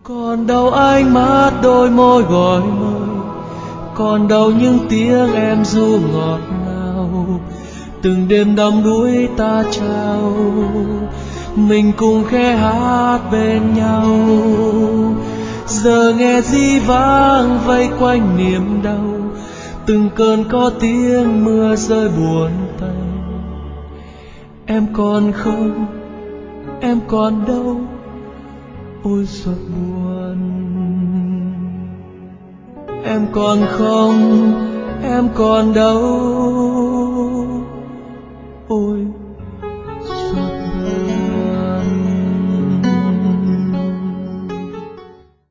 Còn đâu ánh mắt đôi môi gọi mời, còn đâu những tiếng em ru ngọt ngào. Từng đêm đắm đuối ta trao, mình cùng khẽ hát bên nhau. Giờ nghe dĩ vãng vây quanh niềm đau, từng cơn có tiếng mưa rơi buồn tanh. Em còn không, em còn đâu, ôi giọt buồn. Em còn không, em còn đâu,